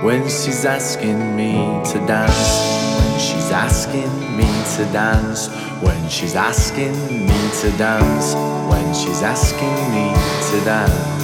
when she's asking me to dance, when she's asking me to dance, when she's asking me to dance, when she's asking me to dance.